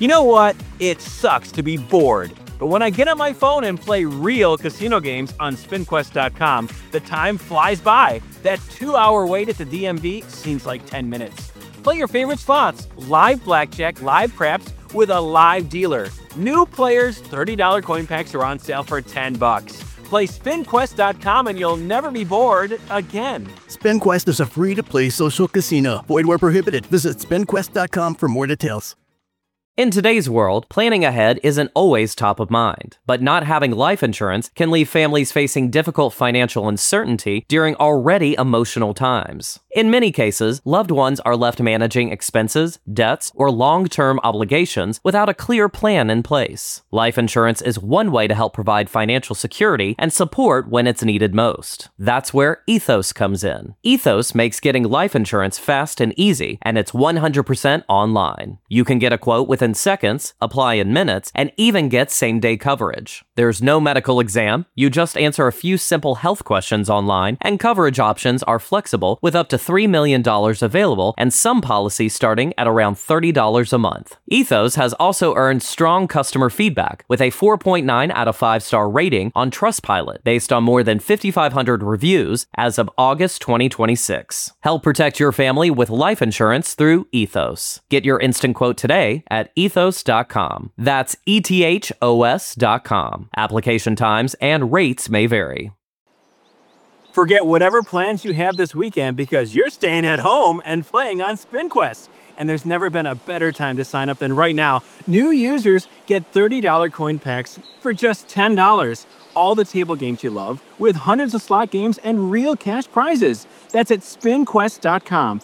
You know what? It sucks to be bored. But when I get on my phone and play real casino games on SpinQuest.com, the time flies by. That 2-hour wait at the DMV seems like 10 minutes. Play your favorite slots, live blackjack, live craps, with a live dealer. New players, $30 coin packs are on sale for $10. Play SpinQuest.com and you'll never be bored again. SpinQuest is a free-to-play social casino. Void where prohibited. Visit SpinQuest.com for more details. In today's world, planning ahead isn't always top of mind, but not having life insurance can leave families facing difficult financial uncertainty during already emotional times. In many cases, loved ones are left managing expenses, debts, or long-term obligations without a clear plan in place. Life insurance is one way to help provide financial security and support when it's needed most. That's where Ethos comes in. Ethos makes getting life insurance fast and easy, and it's 100% online. You can get a quote within seconds, apply in minutes, and even get same-day coverage. There's no medical exam. You just answer a few simple health questions online, and coverage options are flexible with up to $3 million available and some policies starting at around $30 a month. Ethos has also earned strong customer feedback with a 4.9 out of 5-star rating on Trustpilot based on more than 5,500 reviews as of August 2026. Help protect your family with life insurance through Ethos. Get your instant quote today at ethos.com. That's ETHOS.com. Application times and rates may vary. Forget whatever plans you have this weekend because you're staying at home and playing on SpinQuest. And there's never been a better time to sign up than right now. New users get $30 coin packs for just $10. All the table games you love with hundreds of slot games and real cash prizes. That's at SpinQuest.com.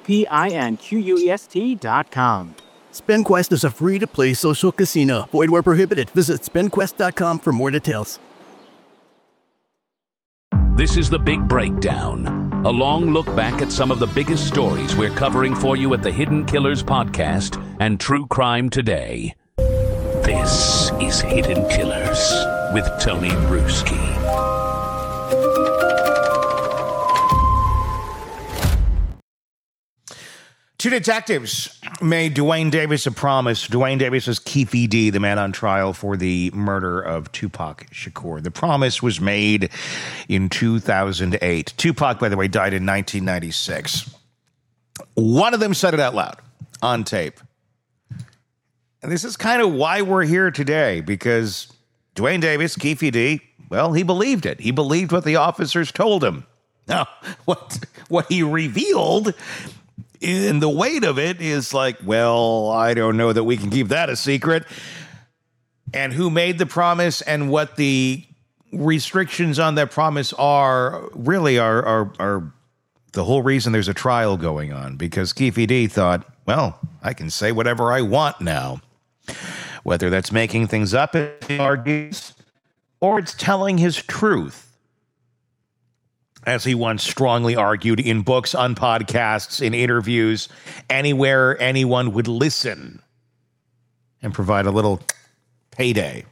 SpinQuest.com. SpinQuest is a free-to-play social casino. Void where prohibited. Visit SpinQuest.com for more details. This is The Big Breakdown, a long look back at some of the biggest stories we're covering for you at the Hidden Killers podcast and True Crime Today. This is Hidden Killers with Tony Bruschi. Two detectives made Duane Davis a promise. Duane Davis was Keefe D., the man on trial for the murder of Tupac Shakur. The promise was made in 2008. Tupac, by the way, died in 1996. One of them said it out loud on tape. And this is kind of why we're here today, because Duane Davis, Keefe D., well, he believed it. He believed what the officers told him. Now, what he revealed in the weight of it is like, well, I don't know that we can keep that a secret. And who made the promise and what the restrictions on that promise are really are the whole reason there's a trial going on. Because Keefe D thought, well, I can say whatever I want now. Whether that's making things up, as he argues, or it's telling his truth. As he once strongly argued in books, on podcasts, in interviews, anywhere anyone would listen and provide a little payday.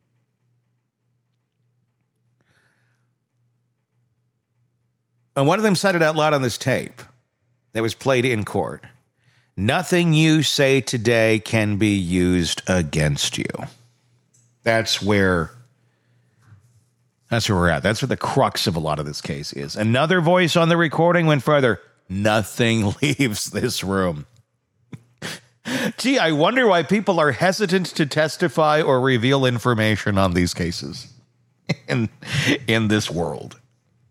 And one of them said it out loud on this tape that was played in court. Nothing you say today can be used against you. That's where we're at. That's where the crux of a lot of this case is. Another voice on the recording went further. Nothing leaves this room. Gee, I wonder why people are hesitant to testify or reveal information on these cases in this world.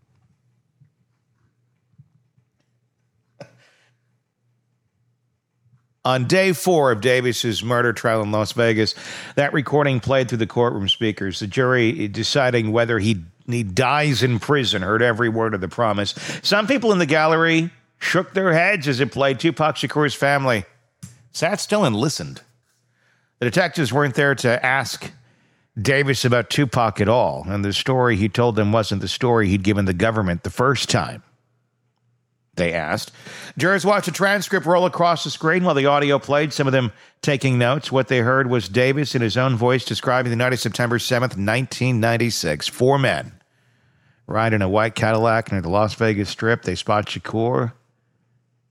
On day 4 of Davis's murder trial in Las Vegas, that recording played through the courtroom speakers. The jury deciding whether he dies in prison heard every word of the promise. Some people in the gallery shook their heads as it played. Tupac Shakur's family sat still and listened. The detectives weren't there to ask Davis about Tupac at all, and the story he told them wasn't the story he'd given the government the first time they asked. Jurors watched a transcript roll across the screen while the audio played, some of them taking notes. What they heard was Davis in his own voice describing the night of September 7th, 1996. 4 men ride in a white Cadillac near the Las Vegas Strip. They spot Shakur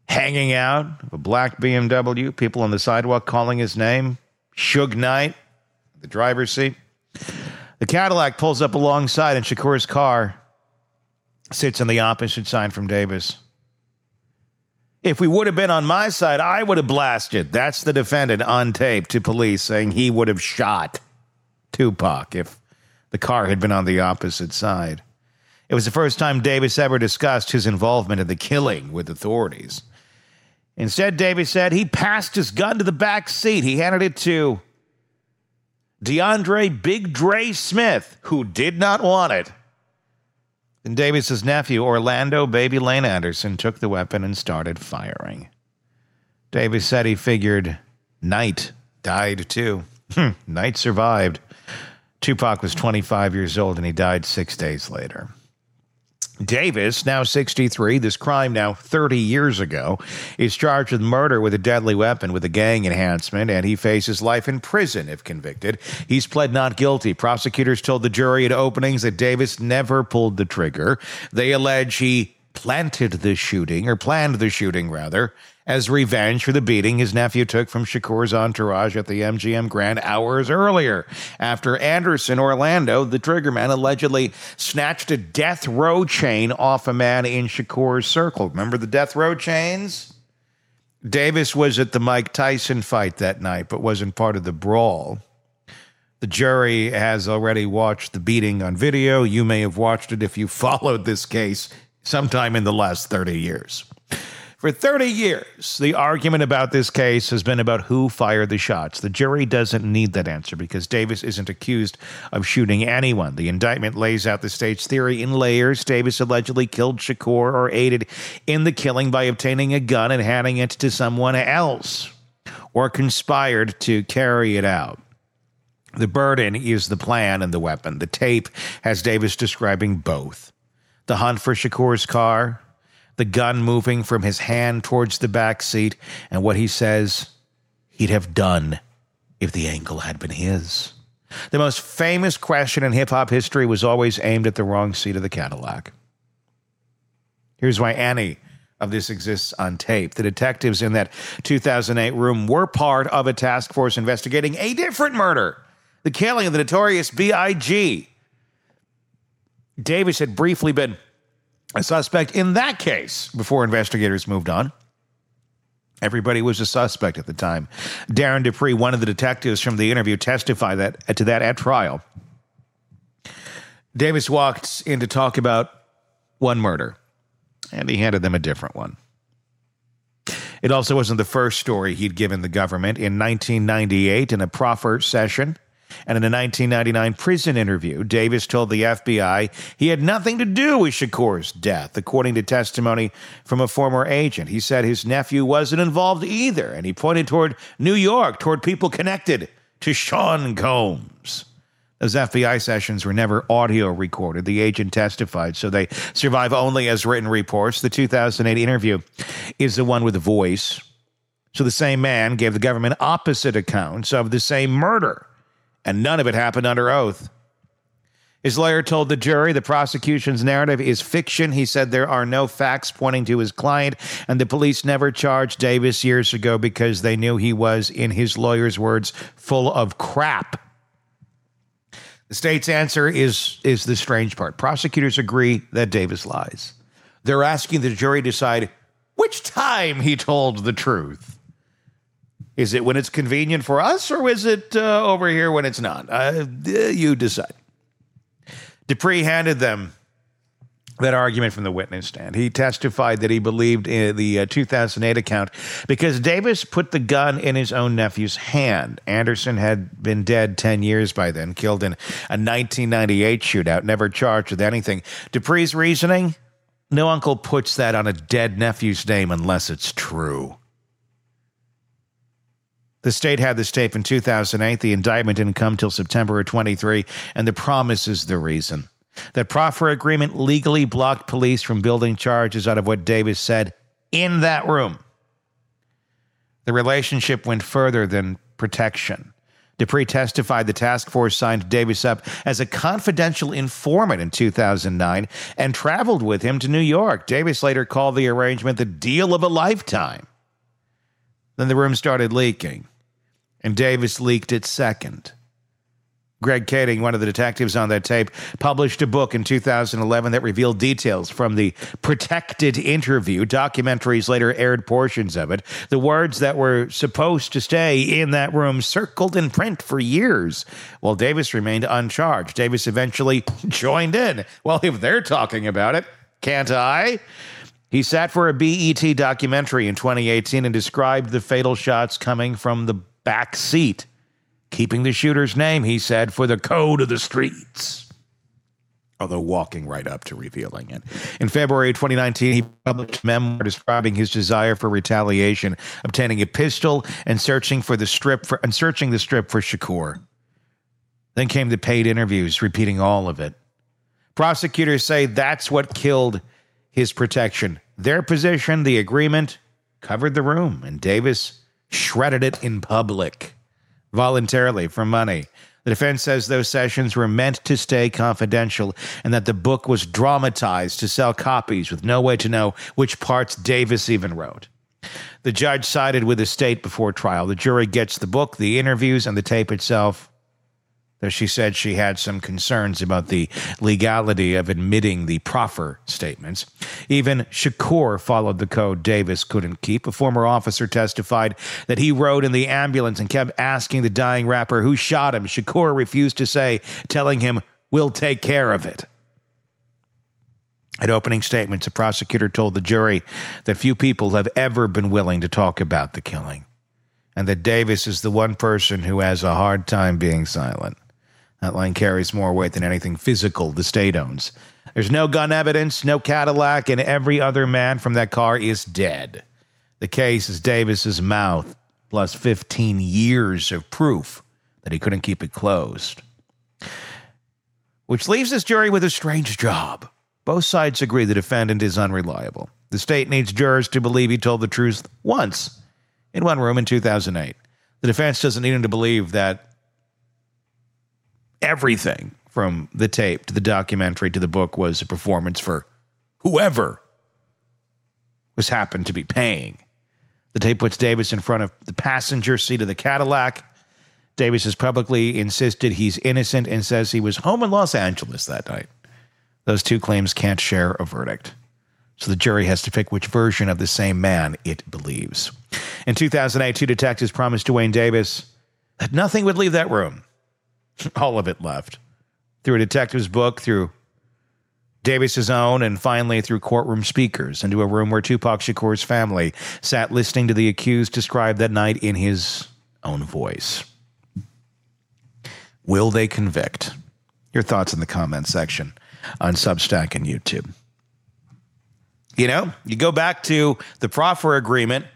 hanging out, a black BMW, people on the sidewalk calling his name, Suge Knight, the driver's seat. The Cadillac pulls up alongside, and Shakur's car sits on the opposite side from Davis. If we would have been on my side, I would have blasted. That's the defendant on tape to police saying he would have shot Tupac if the car had been on the opposite side. It was the first time Davis ever discussed his involvement in the killing with authorities. Instead, Davis said he passed his gun to the back seat. He handed it to DeAndre Big Dre Smith, who did not want it. And Davis's nephew, Orlando Baby Lane Anderson, took the weapon and started firing. Davis said he figured Knight died too. Knight survived. Tupac was 25 years old and he died 6 days later. Davis, now 63, this crime now 30 years ago, is charged with murder with a deadly weapon with a gang enhancement, and he faces life in prison if convicted. He's pled not guilty. Prosecutors told the jury at openings that Davis never pulled the trigger. They allege he planned the shooting, as revenge for the beating his nephew took from Shakur's entourage at the MGM Grand hours earlier. After Anderson, Orlando, the triggerman, allegedly snatched a death row chain off a man in Shakur's circle. Remember the death row chains? Davis was at the Mike Tyson fight that night, but wasn't part of the brawl. The jury has already watched the beating on video. You may have watched it if you followed this case sometime in the last 30 years. For 30 years, the argument about this case has been about who fired the shots. The jury doesn't need that answer because Davis isn't accused of shooting anyone. The indictment lays out the state's theory in layers. Davis allegedly killed Shakur or aided in the killing by obtaining a gun and handing it to someone else, or conspired to carry it out. The burden is the plan and the weapon. The tape has Davis describing both. The hunt for Shakur's car, the gun moving from his hand towards the back seat, and what he says he'd have done if the angle had been his. The most famous question in hip-hop history was always aimed at the wrong seat of the Cadillac. Here's why any of this exists on tape. The detectives in that 2008 room were part of a task force investigating a different murder, the killing of the notorious B.I.G. Davis had briefly been a suspect in that case before investigators moved on. Everybody was a suspect at the time. Darren Dupree, one of the detectives from the interview, testified to that at trial. Davis walked in to talk about one murder, and he handed them a different one. It also wasn't the first story he'd given the government. In 1998, in a proffer session, and in a 1999 prison interview, Davis told the FBI he had nothing to do with Shakur's death, according to testimony from a former agent. He said his nephew wasn't involved either, and he pointed toward New York, toward people connected to Sean Combs. Those FBI sessions were never audio recorded. The agent testified, so they survive only as written reports. The 2008 interview is the one with the voice. So the same man gave the government opposite accounts of the same murder, and none of it happened under oath. His lawyer told the jury the prosecution's narrative is fiction. He said there are no facts pointing to his client, and the police never charged Davis years ago because they knew he was, in his lawyer's words, full of crap. The state's answer is the strange part. Prosecutors agree that Davis lies. They're asking the jury to decide which time he told the truth. Is it when it's convenient for us, or is it over here when it's not? You decide. Dupree handed them that argument from the witness stand. He testified that he believed in the 2008 account because Davis put the gun in his own nephew's hand. Anderson had been dead 10 years by then, killed in a 1998 shootout, never charged with anything. Dupree's reasoning? No uncle puts that on a dead nephew's name unless it's true. The state had this tape in 2008. The indictment didn't come till September of 23, and the promise is the reason. That proffer agreement legally blocked police from building charges out of what Davis said in that room. The relationship went further than protection. Dupree testified the task force signed Davis up as a confidential informant in 2009 and traveled with him to New York. Davis later called the arrangement the deal of a lifetime. Then the room started leaking, and Davis leaked it second. Greg Kading, one of the detectives on that tape, published a book in 2011 that revealed details from the protected interview. Documentaries later aired portions of it. The words that were supposed to stay in that room circled in print for years, while Davis remained uncharged. Davis eventually joined in. Well, if they're talking about it, can't I? He sat for a BET documentary in 2018 and described the fatal shots coming from the back seat. Keeping the shooter's name, he said, for the code of the streets. Although walking right up to revealing it. In February 2019, he published a memoir describing his desire for retaliation, obtaining a pistol and searching the strip for Shakur. Then came the paid interviews, repeating all of it. Prosecutors say that's what killed his protection. Their position, the agreement, covered the room, and Davis shredded it in public. Voluntarily for money. The defense says those sessions were meant to stay confidential and that the book was dramatized to sell copies with no way to know which parts Davis even wrote. The judge sided with the state before trial. The jury gets the book, the interviews, and the tape itself, though she said she had some concerns about the legality of admitting the proffer statements. Even Shakur followed the code Davis couldn't keep. A former officer testified that he rode in the ambulance and kept asking the dying rapper who shot him. Shakur refused to say, telling him, "We'll take care of it." At opening statements, a prosecutor told the jury that few people have ever been willing to talk about the killing, and that Davis is the one person who has a hard time being silent. That line carries more weight than anything physical the state owns. There's no gun evidence, no Cadillac, and every other man from that car is dead. The case is Davis's mouth, plus 15 years of proof that he couldn't keep it closed. Which leaves this jury with a strange job. Both sides agree the defendant is unreliable. The state needs jurors to believe he told the truth once, in one room in 2008. The defense doesn't need him to believe that everything from the tape to the documentary to the book was a performance for whoever was happened to be paying. The tape puts Davis in front of the passenger seat of the Cadillac. Davis has publicly insisted he's innocent and says he was home in Los Angeles that night. Those two claims can't share a verdict. So the jury has to pick which version of the same man it believes. In 2008, two detectives promised Duane Davis that nothing would leave that room. All of it left. Through a detective's book, through Davis's own, and finally through courtroom speakers, into a room where Tupac Shakur's family sat listening to the accused describe that night in his own voice. Will they convict? Your thoughts in the comment section on Substack and YouTube. You know, you go back to the proffer agreement.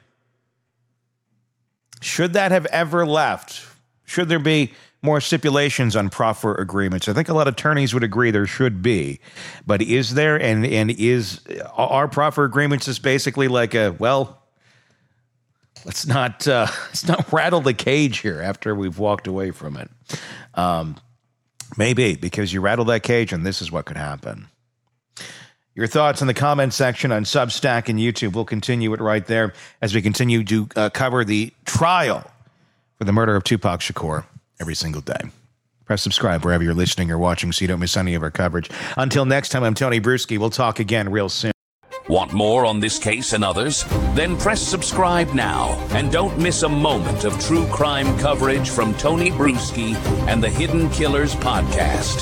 Should that have ever left? Should there be more stipulations on proffer agreements? I think a lot of attorneys would agree there should be. But is there, and are proffer agreements just basically like a, well, let's not rattle the cage here after we've walked away from it. Maybe, because you rattle that cage and this is what could happen. Your thoughts in the comment section on Substack and YouTube. We'll continue it right there as we continue to cover the trial for the murder of Tupac Shakur every single day. Press subscribe wherever you're listening or watching so you don't miss any of our coverage. Until next time, I'm Tony Bruschi. We'll talk again real soon. Want more on this case and others? Then press subscribe now and don't miss a moment of true crime coverage from Tony Bruschi and the Hidden Killers podcast.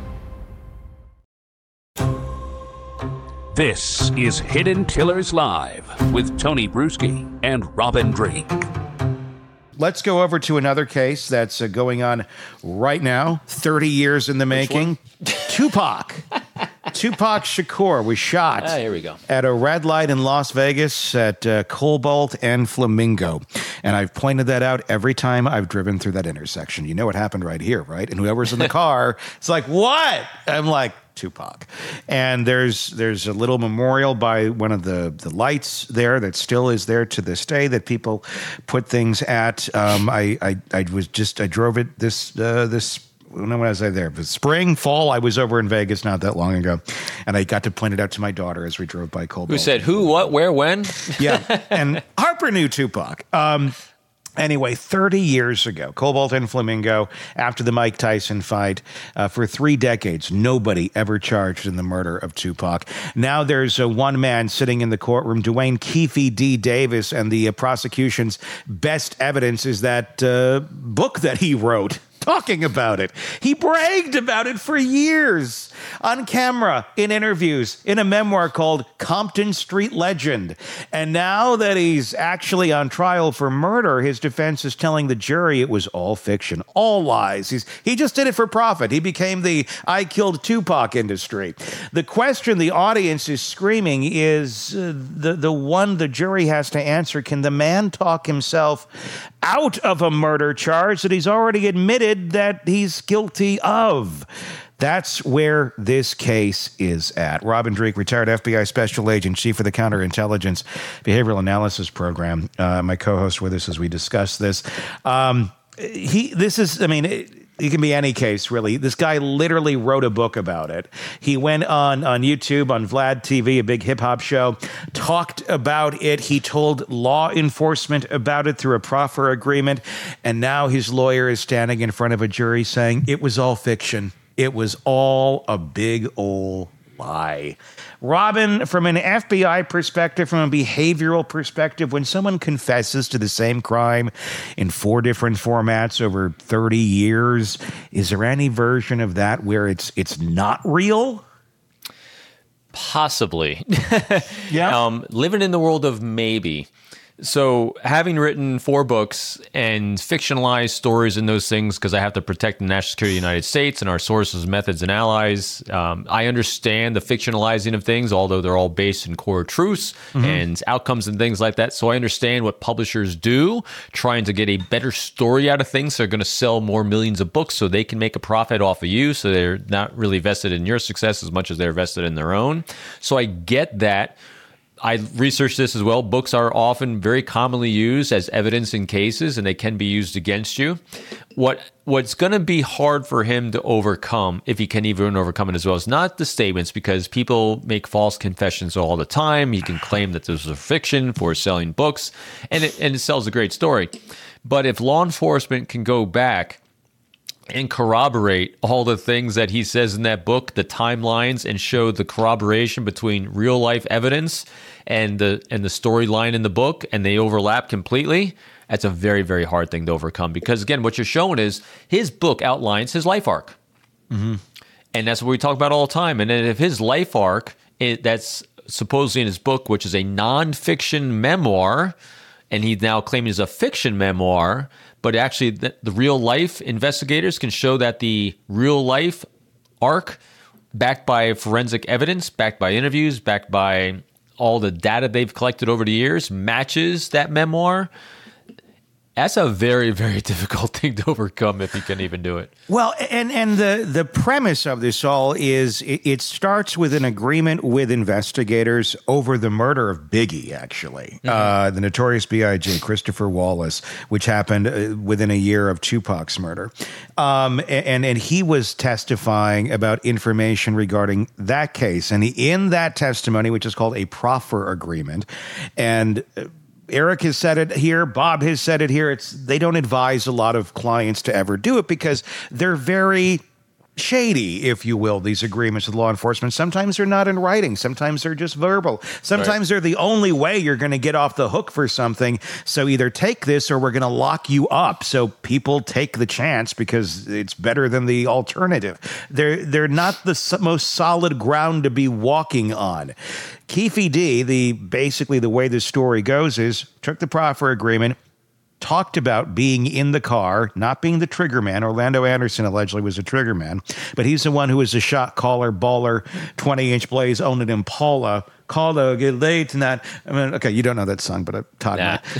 This is Hidden Killers Live with Tony Bruschi and Robin Drake. Let's go over to another case that's going on right now, 30 years in the making. Tupac Shakur was shot here we go. at a red light in Las Vegas at Cobalt and Flamingo. And I've pointed that out every time I've driven through that intersection. You know what happened right here, right? And whoever's in the car, it's like, what? I'm like, Tupac. And there's a little memorial by one of the lights there that still is there to this day that people put things at. I drove it this when was I there? It was spring, fall. I was over in Vegas not that long ago, and I got to point it out to my daughter as we drove by Cobalt. Who said who, what, where, when? Yeah, and Harper knew Tupac. Anyway, 30 years ago, Cobalt and Flamingo, after the Mike Tyson fight, for 3 decades, nobody ever charged in the murder of Tupac. Now there's one man sitting in the courtroom, Duane Keefe D. Davis, and the prosecution's best evidence is that book that he wrote. Talking about it. He bragged about it for years on camera, in interviews, in a memoir called Compton Street Legend. And now that he's actually on trial for murder, his defense is telling the jury it was all fiction, all lies. He just did it for profit. He became the I killed Tupac industry. The question the audience is screaming is the one the jury has to answer. Can the man talk himself out of a murder charge that he's already admitted that he's guilty of? That's where this case is at. Robin Dreeke, retired FBI special agent, chief of the Counterintelligence Behavioral Analysis Program, my co-host with us as we discuss this. It can be any case, really. This guy literally wrote a book about it. He went on YouTube, on Vlad TV, a big hip-hop show, talked about it. He told law enforcement about it through a proffer agreement, and now his lawyer is standing in front of a jury saying it was all fiction. It was all a big old lie. Robin, from an FBI perspective, from a behavioral perspective, when someone confesses to the same crime in 4 different formats over 30 years, is there any version of that where it's not real? Possibly. Yeah. Living in the world of maybe. So having written 4 books and fictionalized stories and those things, because I have to protect the national security of the United States and our sources, methods, and allies, I understand the fictionalizing of things, although they're all based in core truths and outcomes and things like that. So I understand what publishers do, trying to get a better story out of things. So they're going to sell more millions of books so they can make a profit off of you. So they're not really vested in your success as much as they're vested in their own. So I get that. I researched this as well. Books are often very commonly used as evidence in cases, and they can be used against you. What's going to be hard for him to overcome, if he can even overcome it as well, is not the statements, because people make false confessions all the time. He can claim that this was a fiction for selling books, and it sells a great story. But if law enforcement can go back and corroborate all the things that he says in that book, the timelines, and show the corroboration between real life evidence and the storyline in the book, and they overlap completely, that's a very, very hard thing to overcome. Because again, what you're showing is his book outlines his life arc. And that's what we talk about all the time. And then if his life arc, that's supposedly in his book, which is a nonfiction memoir, and he's now claiming it's a fiction memoir, but actually the real life investigators can show that the real life arc, backed by forensic evidence, backed by interviews, backed by all the data they've collected over the years, matches that memoir. That's a very, very difficult thing to overcome if you can even do it. Well, and the premise of this all is it starts with an agreement with investigators over the murder of Biggie, actually. The notorious B.I.G., Christopher Wallace, which happened within a year of Tupac's murder. And he was testifying about information regarding that case. And in that testimony, which is called a proffer agreement, and Eric has said it here. Bob has said it here. They don't advise a lot of clients to ever do it because they're very shady, if you will, these agreements with law enforcement. Sometimes they're not in writing. Sometimes they're just verbal. Sometimes they're the only way you're going to get off the hook for something. So either take this or we're going to lock you up. So people take the chance because it's better than the alternative. They're not the most solid ground to be walking on. Keefe D., basically the way this story goes is took the proffer agreement, talked about being in the car, not being the trigger man. Orlando Anderson allegedly was a trigger man, but he's the one who was a shot caller, baller, 20-inch blaze, owned an Impala, called a get late tonight. I mean, okay, you don't know that song, but I taught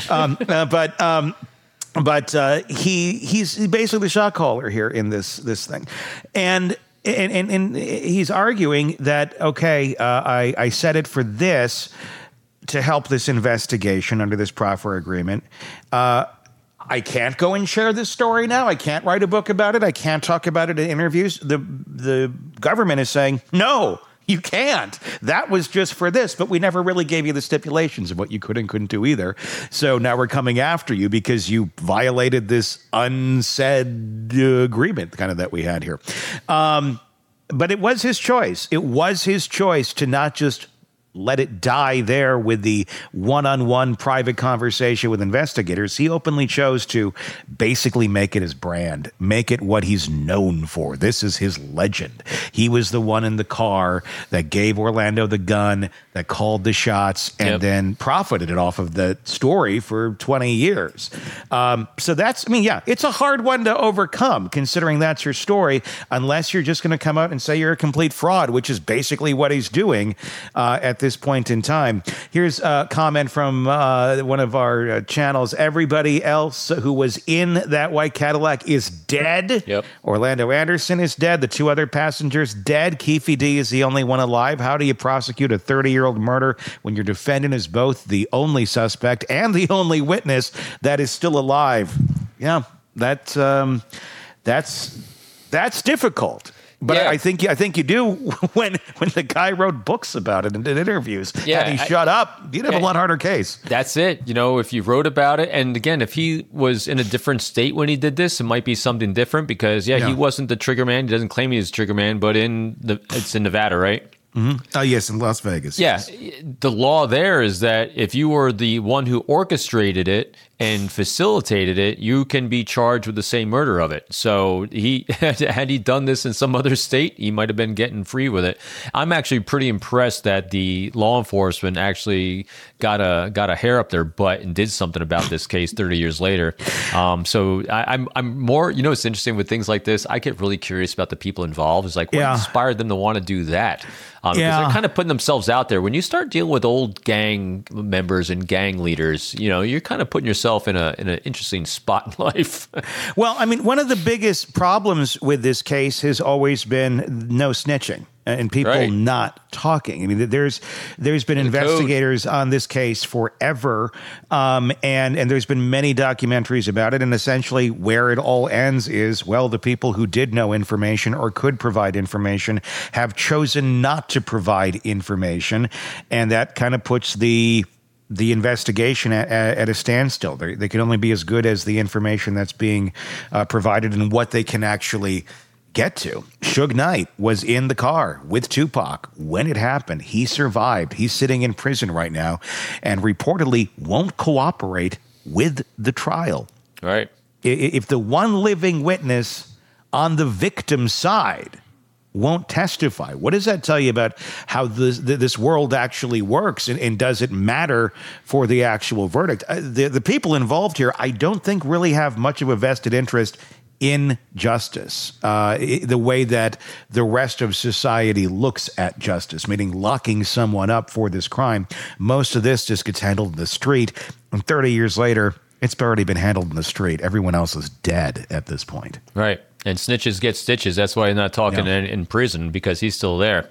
him. But he's basically the shot caller here in this thing. And And he's arguing that, okay, I said it for this to help this investigation under this proffer agreement. I can't go and share this story now. I can't write a book about it. I can't talk about it in interviews. The government is saying, no, you can't. That was just for this, but we never really gave you the stipulations of what you could and couldn't do either. So now we're coming after you because you violated this unsaid agreement kind of that we had here. But it was his choice. It was his choice to not just let it die there with the one-on-one private conversation with investigators. He openly chose to basically make it his brand, make it what he's known for. This is his legend. He was the one in the car that gave Orlando the gun, that called the shots, and then profited it off of the story for 20 years. So that's, it's a hard one to overcome, considering that's your story, unless you're just going to come out and say you're a complete fraud, which is basically what he's doing at this point in time. Here's a comment from one of our channels. Everybody else who was in that white Cadillac is dead. Yep. Orlando Anderson is dead. The two other passengers dead. Keefe D is the only one alive. How do you prosecute a 30-year-old murder when your defendant is both the only suspect and the only witness that is still alive? Yeah, that's difficult. But I think you do when the guy wrote books about it and did interviews. Yeah, Had he shut up, you'd have a lot harder case. That's it. If you wrote about it, and again, if he was in a different state when he did this, it might be something different because he wasn't the trigger man. He doesn't claim he's the trigger man, but it's in Nevada, right? Mm-hmm. Oh, yes, in Las Vegas. Yeah. Yes. The law there is that if you were the one who orchestrated it and facilitated it, you can be charged with the same murder of it. So had he done this in some other state, he might have been getting free with it. I'm actually pretty impressed that the law enforcement actually got a hair up their butt and did something about this case 30 years later. So I'm more, it's interesting with things like this. I get really curious about the people involved. It's like, what inspired them to want to do that? Because they're kind of putting themselves out there. When you start dealing with old gang members and gang leaders, you're kind of putting yourself in an interesting spot in life. Well, one of the biggest problems with this case has always been no snitching and people not talking. There's been investigators on this case forever, and there's been many documentaries about it. And essentially, where it all ends is, the people who did know information or could provide information have chosen not to provide information, and that kind of puts the investigation at a standstill. They can only be as good as the information that's being provided and what they can actually get to. Suge Knight was in the car with Tupac when it happened. He survived. He's sitting in prison right now and reportedly won't cooperate with the trial. Right. If the one living witness on the victim's side won't testify, what does that tell you about how this world actually works, and does it matter for the actual verdict? The people involved here, I don't think really have much of a vested interest in justice, the way that the rest of society looks at justice, meaning locking someone up for this crime. Most of this just gets handled in the street, and 30 years later, it's already been handled in the street. Everyone else is dead at this point. Right. And snitches get stitches. That's why he's not talking in prison, because he's still there.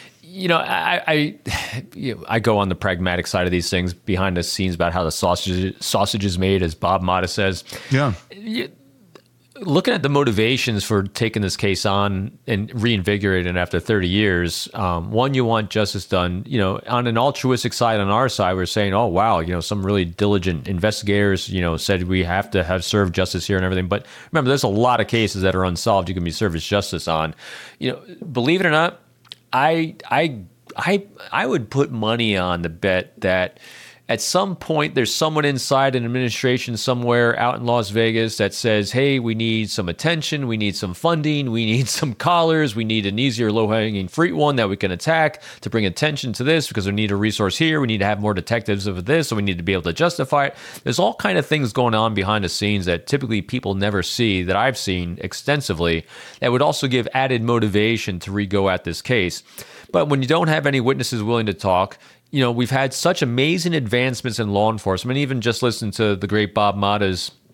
I go on the pragmatic side of these things, behind the scenes, about how the sausage is made, as Bob Motta says. Yeah. Looking at the motivations for taking this case on and reinvigorating it after 30 years, one, you want justice done. On an altruistic side, on our side, we're saying, oh, wow, some really diligent investigators, said we have to have served justice here and everything. But remember, there's a lot of cases that are unsolved you can be served justice on. Believe it or not, I would put money on the bet that at some point, there's someone inside an administration somewhere out in Las Vegas that says, hey, we need some attention, we need some funding, we need some collars, we need an easier low-hanging fruit one that we can attack to bring attention to this, because we need a resource here, we need to have more detectives of this, so we need to be able to justify it. There's all kind of things going on behind the scenes that typically people never see, that I've seen extensively, that would also give added motivation to re-go at this case. But when you don't have any witnesses willing to talk, we've had such amazing advancements in law enforcement. Even just listen to the great Bob Motta's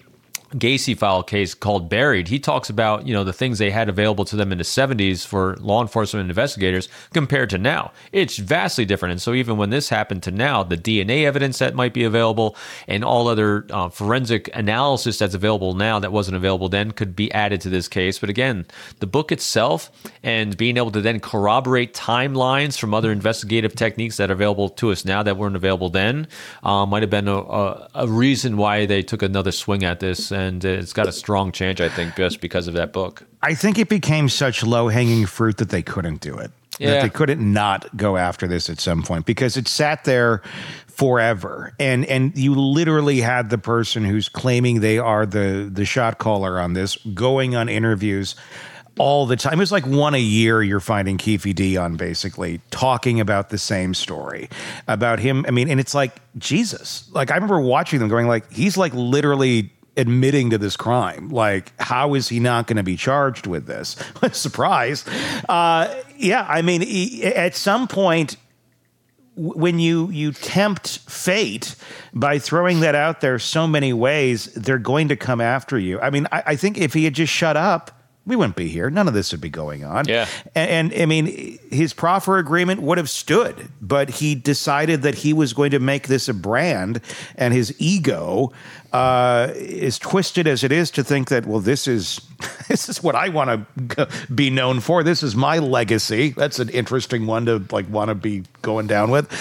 Gacy file case called Buried, he talks about, the things they had available to them in the 70s for law enforcement investigators compared to now. It's vastly different. And so even when this happened to now, the DNA evidence that might be available and all other forensic analysis that's available now that wasn't available then could be added to this case. But again, the book itself and being able to then corroborate timelines from other investigative techniques that are available to us now that weren't available then might have been a reason why they took another swing at this. And it's got a strong chance, I think, just because of that book. I think it became such low-hanging fruit that they couldn't do it. Yeah. That they couldn't not go after this at some point because it sat there forever. And you literally had the person who's claiming they are the shot caller on this going on interviews all the time. It was like one a year you're finding Keefe D on, basically talking about the same story about him. I mean, and it's like, Jesus. Like, I remember watching them going like, he's like literally admitting to this crime. Like, how is he not going to be charged with this? Surprise. Yeah, I mean, at some point, when you tempt fate by throwing that out there so many ways, they're going to come after you. I mean, I think if he had just shut up, we wouldn't be here. None of this would be going on. Yeah. And I mean, his proffer agreement would have stood, but he decided that he was going to make this a brand, and his ego is twisted as it is to think that, well, this is what I want to be known for. This is my legacy. That's an interesting one to like want to be going down with.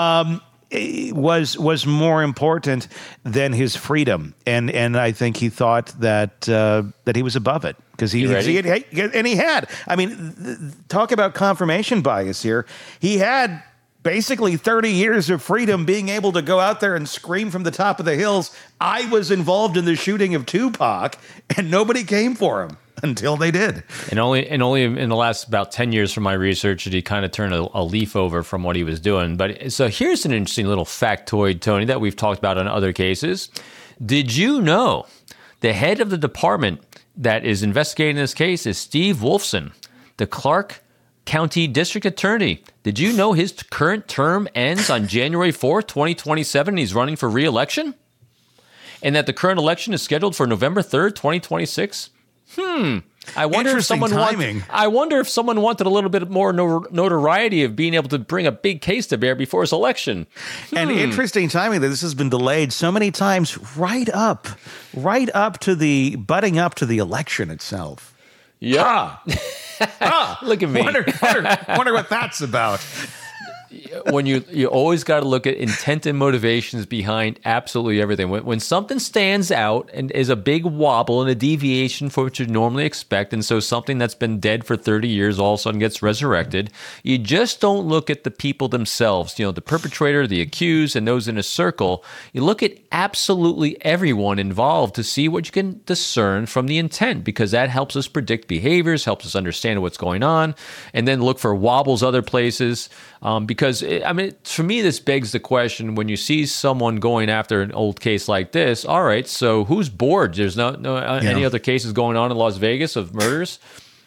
Was more important than his freedom, and I think he thought that he was above it because he had. I mean, talk about confirmation bias here. He had basically 30 years of freedom, being able to go out there and scream from the top of the hills, "I was involved in the shooting of Tupac," and nobody came for him. Until they did. And only in the last about 10 years from my research did he kind of turn a leaf over from what he was doing. But so here's an interesting little factoid, Tony, that we've talked about in other cases. Did you know the head of the department that is investigating this case is Steve Wolfson, the Clark County District Attorney? Did you know his current term ends on January 4th, 2027, and he's running for re-election? And that the current election is scheduled for November 3rd, 2026? I wonder if someone wanted a little bit more notoriety of being able to bring a big case to bear before his election. And interesting timing that this has been delayed so many times, right up to the budding up to the election itself. Yeah. Look at me. Wonder what that's about. When you always got to look at intent and motivations behind absolutely everything. When something stands out and is a big wobble and a deviation from what you normally expect, and so something that's been dead for 30 years all of a sudden gets resurrected, you just don't look at the people themselves, the perpetrator, the accused, and those in a circle. You look at absolutely everyone involved to see what you can discern from the intent, because that helps us predict behaviors, helps us understand what's going on, and then look for wobbles other places. Because, I mean, for me, this begs the question, when you see someone going after an old case like this, all right, so who's bored? There's no any other cases going on in Las Vegas of murders?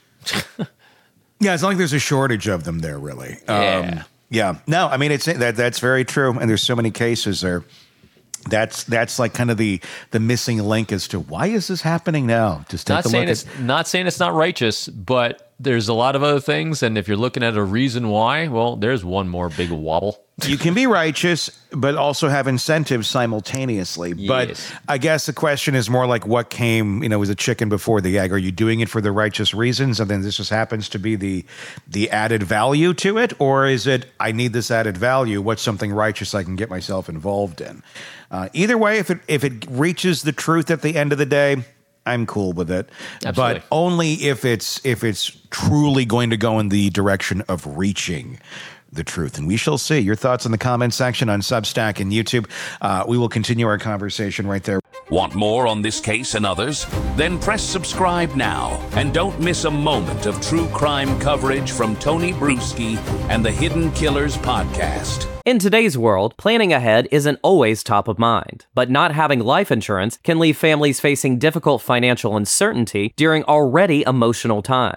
Yeah, it's not like there's a shortage of them there, really. Yeah. Yeah. No, I mean, that's very true. And there's so many cases there. That's like kind of the missing link as to why is this happening now? Just take not saying it's not righteous, but there's a lot of other things, and if you're looking at a reason why, well, there's one more big wobble. You can be righteous, but also have incentives simultaneously. Yes. But I guess the question is more like what came, was the chicken before the egg? Are you doing it for the righteous reasons, and then this just happens to be the added value to it? Or is it, I need this added value, what's something righteous I can get myself involved in? Either way, if it reaches the truth at the end of the day, I'm cool with it. Absolutely. But only if it's truly going to go in the direction of reaching the truth. And we shall see. Your thoughts in the comment section on Substack and YouTube. We will continue our conversation right there. Want more on this case and others? Then press subscribe now and don't miss a moment of true crime coverage from Tony Bruschi and the Hidden Killers podcast. In today's world, planning ahead isn't always top of mind, but not having life insurance can leave families facing difficult financial uncertainty during already emotional times.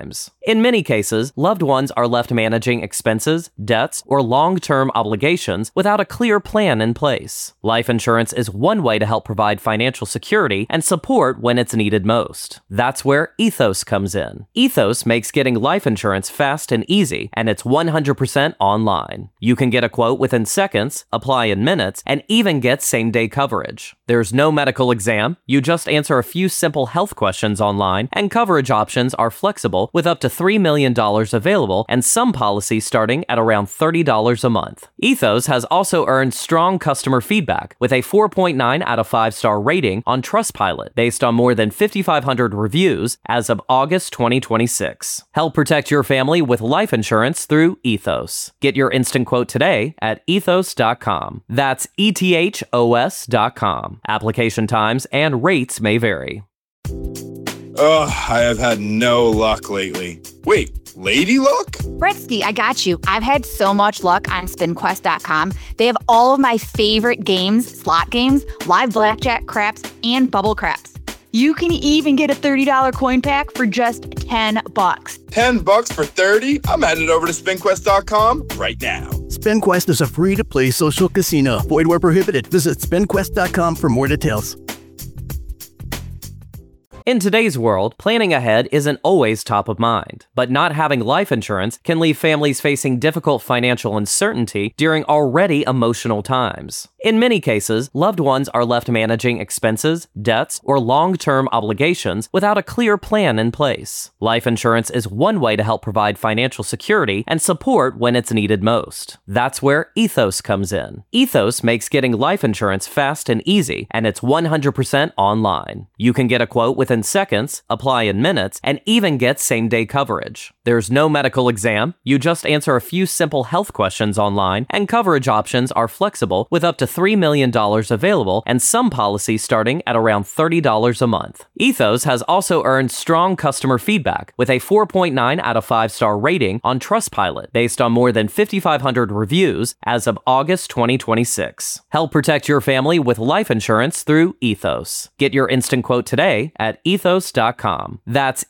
In many cases, loved ones are left managing expenses, debts, or long-term obligations without a clear plan in place. Life insurance is one way to help provide financial security and support when it's needed most. That's where Ethos comes in. Ethos makes getting life insurance fast and easy, and it's 100% online. You can get a quote within seconds, apply in minutes, and even get same-day coverage. There's no medical exam. You just answer a few simple health questions online, and coverage options are flexible with up to $3 million available and some policies starting at around $30 a month. Ethos has also earned strong customer feedback with a 4.9 out of 5-star rating on Trustpilot based on more than 5,500 reviews as of August 2026. Help protect your family with life insurance through Ethos. Get your instant quote today at ethos.com. That's ETHOS.com. Application times and rates may vary. Ugh, I have had no luck lately. Wait, lady luck? Bretsky, I got you. I've had so much luck on SpinQuest.com. They have all of my favorite games, slot games, live blackjack, craps, and bubble craps. You can even get a $30 coin pack for just $10. $10 for 30? I'm headed over to SpinQuest.com right now. SpinQuest is a free-to-play social casino. Void where prohibited. Visit SpinQuest.com for more details. In today's world, planning ahead isn't always top of mind, but not having life insurance can leave families facing difficult financial uncertainty during already emotional times. In many cases, loved ones are left managing expenses, debts, or long-term obligations without a clear plan in place. Life insurance is one way to help provide financial security and support when it's needed most. That's where Ethos comes in. Ethos makes getting life insurance fast and easy, and it's 100% online. You can get a quote within seconds, apply in minutes, and even get same-day coverage. There's no medical exam. You just answer a few simple health questions online, and coverage options are flexible with up to $3 million available and some policies starting at around $30 a month. Ethos has also earned strong customer feedback with a 4.9 out of 5-star rating on Trustpilot based on more than 5,500 reviews as of August 2026. Help protect your family with life insurance through Ethos. Get your instant quote today at ethos.com. That's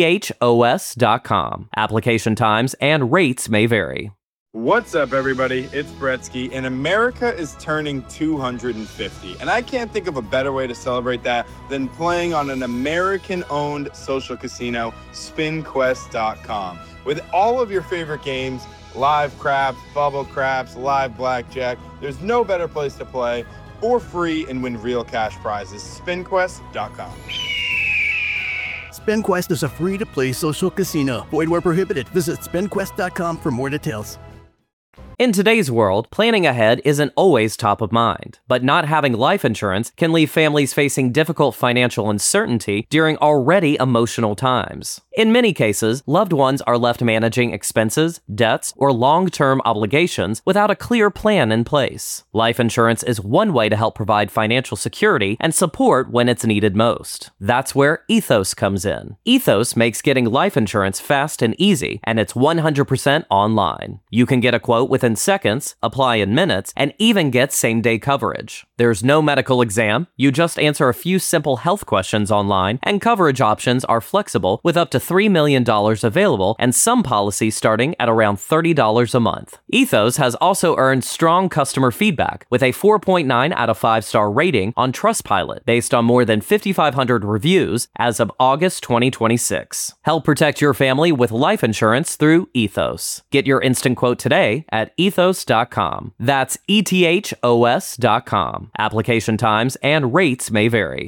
ETHOS.com. Application times and rates may vary. What's up, everybody? It's Bretsky, and America is turning 250. And I can't think of a better way to celebrate that than playing on an American-owned social casino, SpinQuest.com. With all of your favorite games, live craps, bubble craps, live blackjack, there's no better place to play for free and win real cash prizes. SpinQuest.com. SpinQuest is a free-to-play social casino. Void where prohibited. Visit SpinQuest.com for more details. In today's world, planning ahead isn't always top of mind, but not having life insurance can leave families facing difficult financial uncertainty during already emotional times. In many cases, loved ones are left managing expenses, debts, or long-term obligations without a clear plan in place. Life insurance is one way to help provide financial security and support when it's needed most. That's where Ethos comes in. Ethos makes getting life insurance fast and easy, and it's 100% online. You can get a quote within seconds, apply in minutes, and even get same-day coverage. There's no medical exam. You just answer a few simple health questions online, and coverage options are flexible with up to $3 million available and some policies starting at around $30 a month. Ethos has also earned strong customer feedback with a 4.9 out of 5-star rating on Trustpilot based on more than 5,500 reviews as of August 2026. Help protect your family with life insurance through Ethos. Get your instant quote today at ethos.com. That's ETHOS.com. Application times and rates may vary.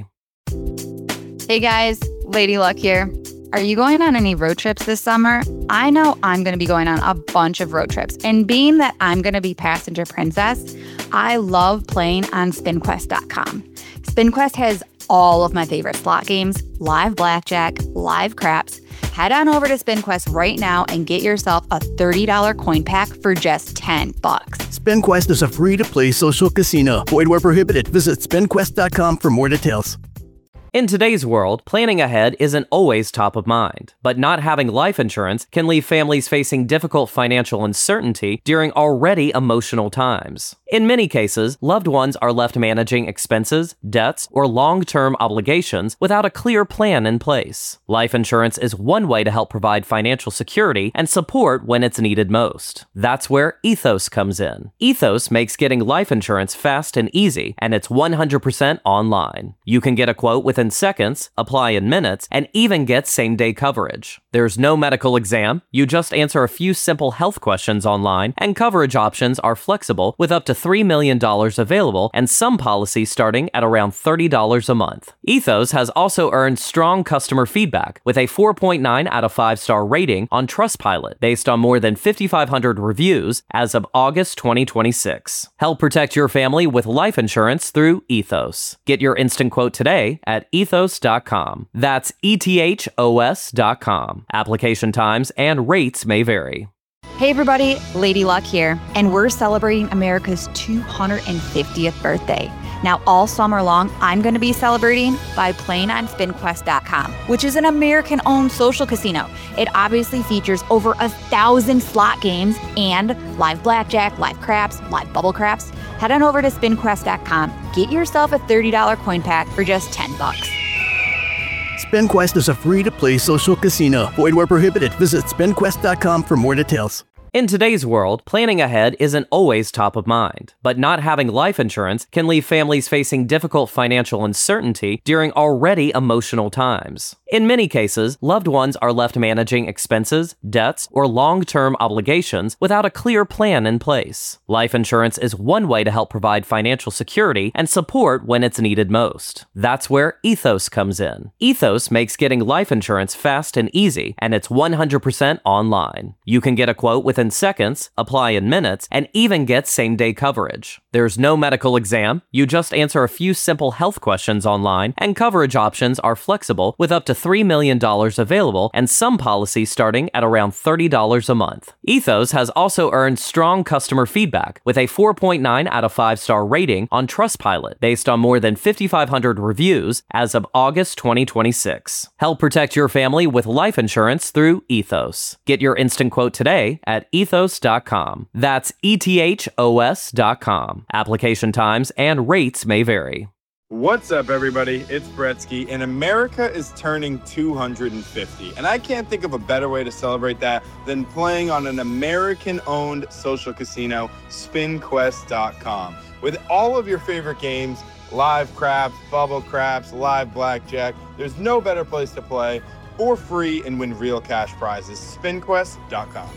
Hey guys, Lady Luck here. Are you going on any road trips this summer? I know I'm going to be going on a bunch of road trips, and being that I'm going to be passenger princess, I love playing on SpinQuest.com. SpinQuest has all of my favorite slot games, live blackjack, live craps. Head on over to SpinQuest right now and get yourself a $30 coin pack for just $10. SpinQuest is a free-to-play social casino. Void where prohibited. Visit SpinQuest.com for more details. In today's world, planning ahead isn't always top of mind, but not having life insurance can leave families facing difficult financial uncertainty during already emotional times. In many cases, loved ones are left managing expenses, debts, or long-term obligations without a clear plan in place. Life insurance is one way to help provide financial security and support when it's needed most. That's where Ethos comes in. Ethos makes getting life insurance fast and easy, and it's 100% online. You can get a quote within seconds, apply in minutes, and even get same-day coverage. There's no medical exam. You just answer a few simple health questions online, and coverage options are flexible with up to $3 million available and some policies starting at around $30 a month. Ethos has also earned strong customer feedback with a 4.9 out of 5-star rating on Trustpilot based on more than 5,500 reviews as of August 2026. Help protect your family with life insurance through Ethos. Get your instant quote today at ethos.com. That's ETHOS.com. Application times and rates may vary. Hey everybody, Lady Luck here, and we're celebrating America's 250th birthday. Now, all summer long, I'm going to be celebrating by playing on SpinQuest.com, which is an American-owned social casino. It obviously features over 1,000 slot games and live blackjack, live craps, live bubble craps. Head on over to SpinQuest.com. Get yourself a $30 coin pack for just $10. SpinQuest is a free-to-play social casino. Void where prohibited. Visit SpinQuest.com for more details. In today's world, planning ahead isn't always top of mind, but not having life insurance can leave families facing difficult financial uncertainty during already emotional times. In many cases, loved ones are left managing expenses, debts, or long-term obligations without a clear plan in place. Life insurance is one way to help provide financial security and support when it's needed most. That's where Ethos comes in. Ethos makes getting life insurance fast and easy, and it's 100% online. You can get a quote within seconds, apply in minutes, and even get same-day coverage. There's no medical exam. You just answer a few simple health questions online, and coverage options are flexible with up to $3 million available and some policies starting at around $30 a month. Ethos has also earned strong customer feedback with a 4.9 out of 5-star rating on Trustpilot based on more than 5,500 reviews as of August 2026. Help protect your family with life insurance through Ethos. Get your instant quote today at ethos.com. That's ETHOS.com. Application times and rates may vary. What's up, everybody? It's Bretsky, and America is turning 250. And I can't think of a better way to celebrate that than playing on an American-owned social casino, SpinQuest.com. With all of your favorite games, live craps, bubble craps, live blackjack, there's no better place to play for free and win real cash prizes. SpinQuest.com.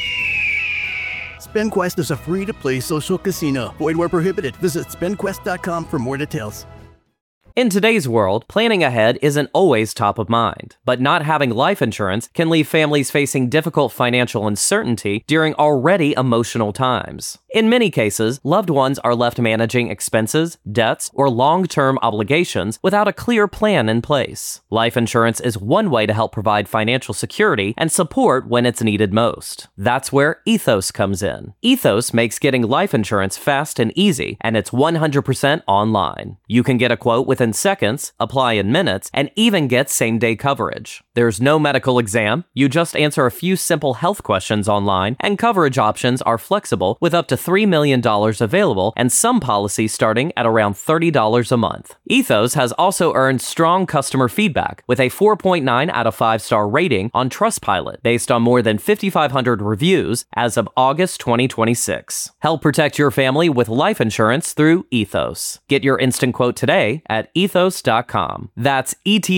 SpinQuest is a free-to-play social casino. Void where prohibited. Visit SpinQuest.com for more details. In today's world, planning ahead isn't always top of mind, but not having life insurance can leave families facing difficult financial uncertainty during already emotional times. In many cases, loved ones are left managing expenses, debts, or long-term obligations without a clear plan in place. Life insurance is one way to help provide financial security and support when it's needed most. That's where Ethos comes in. Ethos makes getting life insurance fast and easy, and it's 100% online. You can get a quote within seconds, apply in minutes, and even get same-day coverage. There's no medical exam. You just answer a few simple health questions online, and coverage options are flexible with up to $3 million available and some policies starting at around $30 a month. Ethos has also earned strong customer feedback with a 4.9 out of 5-star rating on Trustpilot based on more than 5,500 reviews as of August 2026. Help protect your family with life insurance through Ethos. Get your instant quote today at ethos.com. That's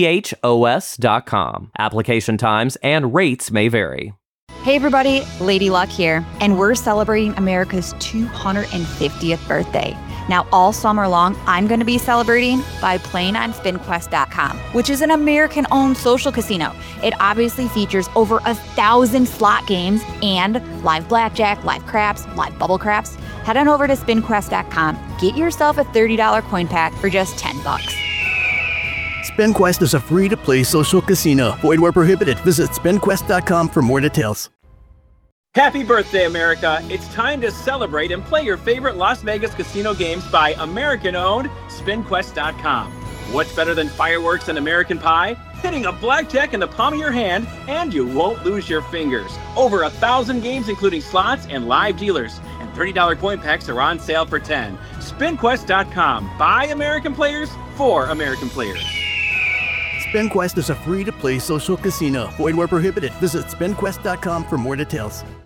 ETHOS.com. Application times and rates may vary. Hey everybody, Lady Luck here, and we're celebrating America's 250th birthday. Now, all summer long, I'm going to be celebrating by playing on SpinQuest.com, which is an American-owned social casino. It obviously features over 1,000 slot games and live blackjack, live craps, live bubble craps. Head on over to SpinQuest.com. Get yourself a $30 coin pack for just $10. SpinQuest is a free-to-play social casino. Void where prohibited. Visit SpinQuest.com for more details. Happy birthday, America! It's time to celebrate and play your favorite Las Vegas casino games by American-owned SpinQuest.com. What's better than fireworks and American Pie? Hitting a blackjack in the palm of your hand, and you won't lose your fingers. Over 1,000 games, including slots and live dealers. And $30 coin packs are on sale for $10. SpinQuest.com. By American players, for American players. SpinQuest is a free-to-play social casino. Void where prohibited. Visit SpinQuest.com for more details.